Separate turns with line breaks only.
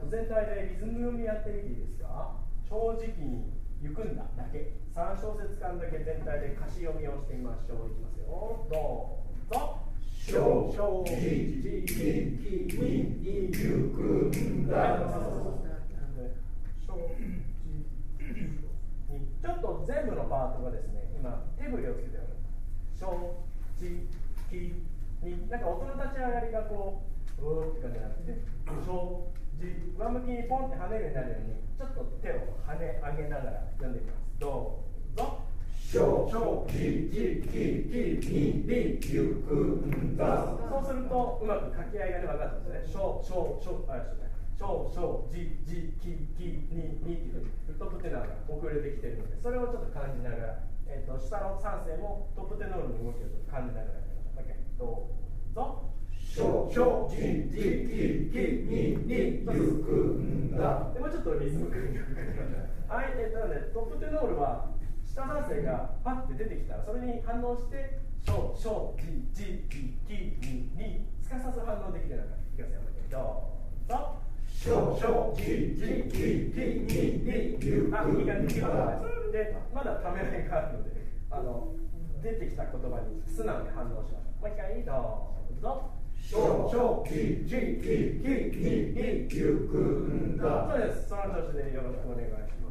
と全体でリズム読みやってみていいですか。正直に行くんだだけ、3小節間だけ全体で歌詞読みをしてみましょう。いきますよ、どうぞ。正直に行くんだ。ちょっと全部のパートがですね、今手振りをつけてる。正直に、なんか音の立ち上がりがこううーって感じになって、正直上向きにポンって跳ねるようになるように、ちょっと手を跳ね上げながら読んでいきます。どうぞ。正直に行くんだ。そうするとうまく掛け合いがね分かるんですね。正直にっていうふうにトップテノールが遅れてきているので、それをちょっと感じながら、下の3声もトップテノールの動きをちょっと感じながらやってみましょう。どうぞ。正直に行くんだ。でもうちょっとリズム感がはい、なのでトップテノールは下3声がパッて出てきたら、それに反応して正直にすかさず反応できるような感じ。いきますよ。どうぞ。正直に行くんだ。で、まだためらいがあるので、出てきた言葉に素直に反応しましょう。もう一回どうぞ。正直に行くんだ。そうです。その調子でよろしくお願いします。